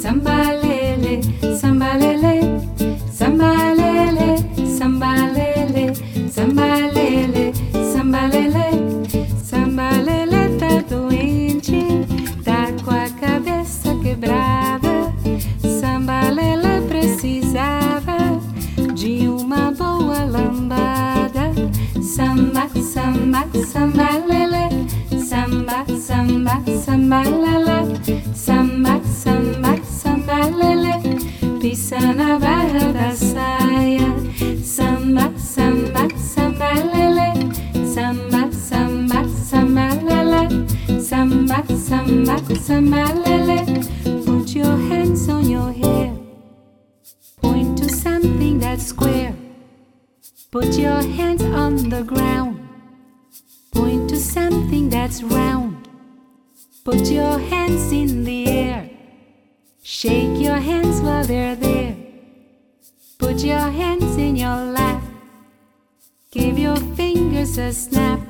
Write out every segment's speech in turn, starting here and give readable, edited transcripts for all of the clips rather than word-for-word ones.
sambalele, sambalele, sambalele, sambalele, sambalele, sambalele, sambalele tá doente, tá com a cabeça quebrada. Sambalele precisava de uma boa lambada. Samba, samba, sambalele, samba, samba, sambalala, samba, samba, sambalele, pisa na barra da saia. Samba, samba, sambalele, samba, samba, sambalala, samba, samba, sambalele. Put your hands on your hair, point to something that's square. Put your hands on the ground, point to something that's round. Put your hands in the air, shake your hands while they're there. Put your hands in your lap, give your fingers a snap.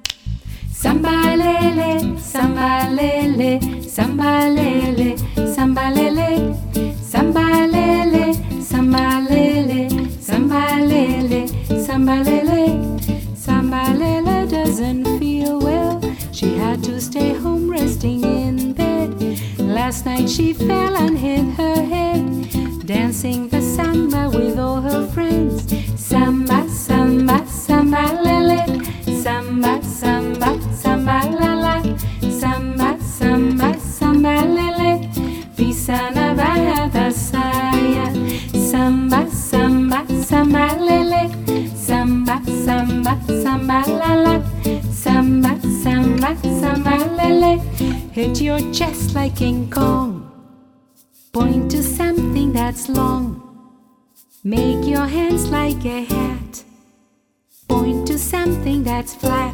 Sambalele, sambalele, sambalele, sambalele, sambalele, sambalele, sambalele, sambalele. Sambalele doesn't feel well, she had to stay home resting in bed. Last night she fell and hit her head, dancing the samba with all her friends. Samba, samba, sambalele, samba, samba, sambalala, samba, samba, sambalele, pisa na barra da saia. Samba, samba, sambalele, samba, samba, sambalala, samba, samba, sambalele. Hit your chest like King Kong, point to something that's long. Make your hands like a hat, point to something that's flat.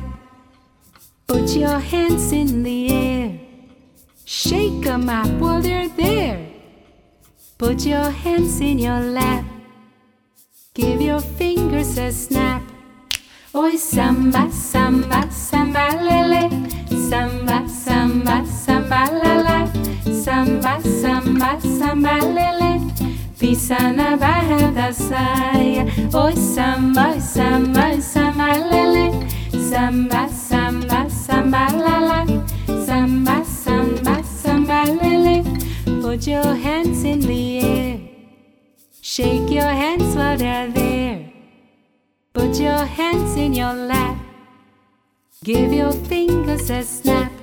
Put your hands in the air, shake 'em up while they're there. Put your hands in your lap, give your fingers a snap. Oi samba, samba, sambalele, samba, samba, sambalala, samba, samba, sambalele, pisa na barra da saia. Oi samba, samba, sambalele, samba, samba, sambalala, samba, samba, sambalele. Put your hands in the air, shake your hands while they're there. Put your hands in your lap, give your fingers a snap.